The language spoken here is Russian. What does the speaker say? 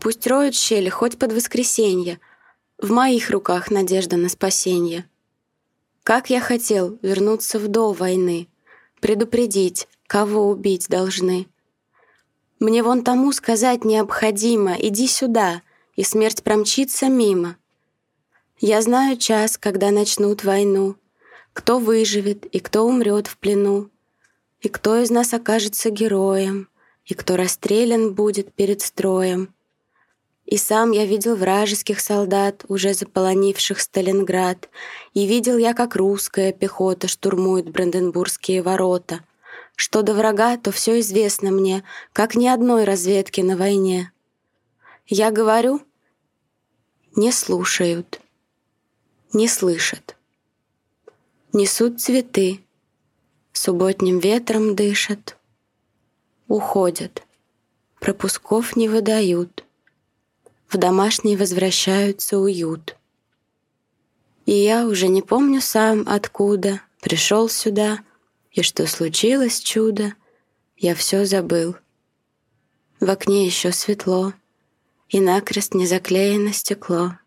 Пусть роют щели хоть под воскресенье, в моих руках надежда на спасенье. Как я хотел вернуться до войны, предупредить, кого убить должны. Мне вон тому сказать необходимо: иди сюда, и смерть промчится мимо. Я знаю час, когда начнут войну, кто выживет и кто умрет в плену, и кто из нас окажется героем, и кто расстрелян будет перед строем. И сам я видел вражеских солдат, уже заполонивших Сталинград, и видел я, как русская пехота штурмует Бранденбургские ворота. Что до врага, то все известно мне, как ни одной разведки на войне. Я говорю, не слушают, не слышат. Несут цветы, субботним ветром дышат, уходят, пропусков не выдают. В домашний возвращаются уют. И я уже не помню сам, откуда пришел сюда, и что случилось чудо, я все забыл. В окне еще светло, и накрест не заклеено стекло.